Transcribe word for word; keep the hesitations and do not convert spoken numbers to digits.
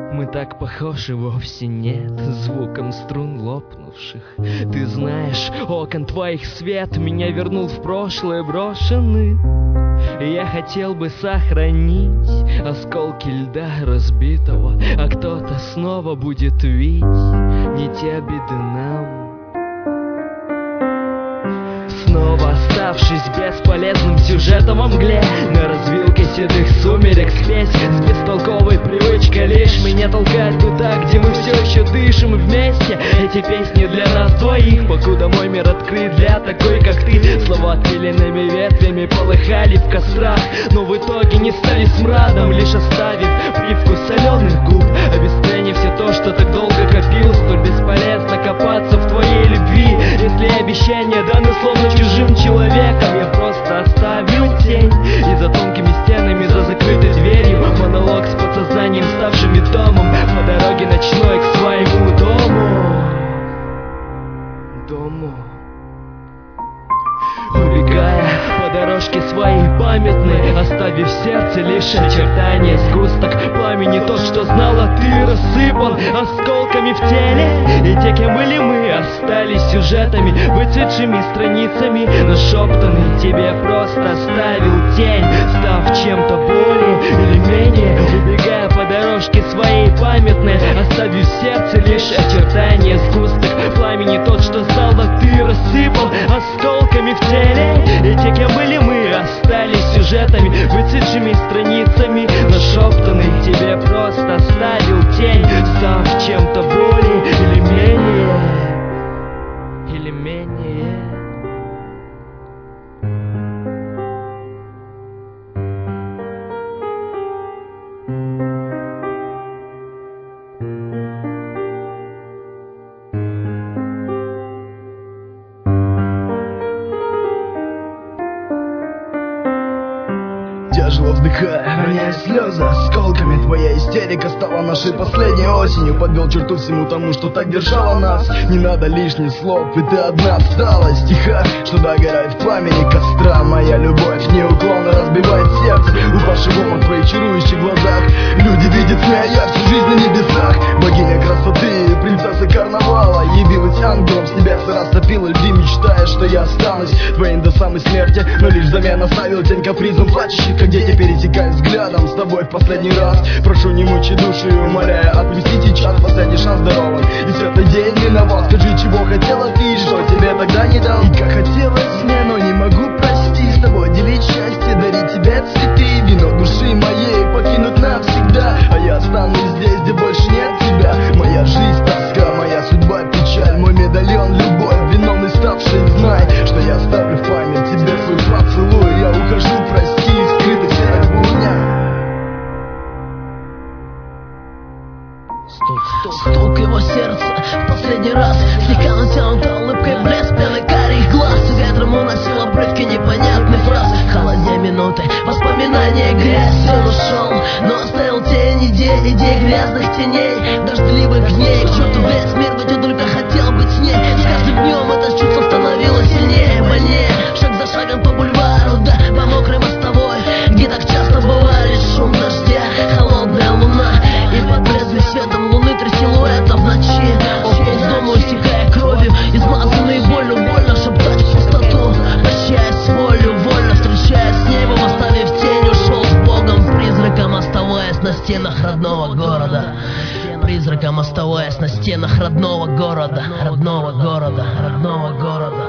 Мы так похожи, вовсе нет, звуком струн лопнувших. Ты знаешь, окон твоих свет меня вернул в прошлое брошенный. Я хотел бы сохранить осколки льда разбитого, а кто-то снова будет видеть не те обиды нам. Снова оставшись бесполезным сюжетом во мгле, на развилке седых сумерек спесь с бестолковой привычкой лишь меня толкает туда, где мы все еще дышим вместе. Эти песни для нас двоих, покуда мой мир открыт для такой, как ты. Слова отпиленными ветвями полыхали в кострах, но в итоге не стали смрадом, лишь оставив привкус соленых губ, обесценив все то, что так долго копил. Столь бесполезно копаться в твоей любви, если обещания даны словно чужим человеком. Я просто оставил тень, и за тонкими стенами, за закрытой дверью монолог с подсознанием, ставшими домом, по дороге ночной к своему дому. Дому. Убегая по дорожке своей памятной, оставив в сердце лишь очертания, сгусток пламени, тот, что знала ты, рассыпан осколками в теле. И те, кем были мы, остались сюжетами, выцветшими страницами, нашептанный тебе просто оставил тень, став чем-то более или менее. Убегая по дорожке своей памятной, оставив в сердце лишь очертания, сгусток пламени, тот, что знала ты, рассыпан осколками в теле. И те, кем были мы, остались сюжетами, выцветшими страницами, нашептанный тебе просто оставил тень, став чем-то более или менее, или менее. Тяжело вздыхая, роняя слезы осколками, твоя истерика стала нашей последней осенью. Подвел черту всему тому, что так держало нас. Не надо лишних слов, и ты одна осталась. Тихо, что догорает в пламени костра. Моя любовь неуклонно разбивает сердце, упавший волн в твоих чарующих глазах. Люди видят сны, а я всю жизнь на небесах. Богиня красоты, принцесса карнавала, явилась ангелом с небес и растопила льды, мечтая, что я останусь твоим до самой смерти. Но лишь взамен оставил тень капризом плачущих, как дети, пересекая взглядом с тобой в последний раз. Прошу, не мучи души, умоляя, отпусти сейчас последний шанс здоровым. И светлый день миновал, скажи, чего хотела ты, что тебе тогда не дал. И как хотелось мне, но не могу простить, с тобой делить счастье, дарить тебе цветы, вино души моей покинуть навсегда. А я останусь здесь, где больше нет тебя. Моя жизнь тоска, моя судьба печаль, мой медальон любовь, виновный ставший. Знай, что я оставлю в память тебе свой поцелуй. Я ухожу, прости, скрытых серых бурнях. Стук, стук, стук его сердца в последний раз, слегка натянута улыбкой, блеск пьяный карих глаз. Ветром уносил обрывки непонятной фразы, холоднее минуты, воспоминания, грязь. Он ушел, но оставил тени, день идей, грязных теней, дождливых дней. К черту весь мир, ведь он только хотел быть с ней. С каждым днем это чувство становилось сильнее, больнее. Шаг за шагом по бульвару, да, по мокрой мостовой, где так часто бывает шум дождя, холодная луна. И под бледным светом луны три силуэта в ночи. Он полз дому, истекая кровью, измазанный болью, больно шептать в пустоту, прощаясь с волю, вольно встречаясь с небом, оставив тень, ушел с Богом, призраком оставаясь на стенах родного города. Призраком оставаясь на стенах родного города, родного города, родного города.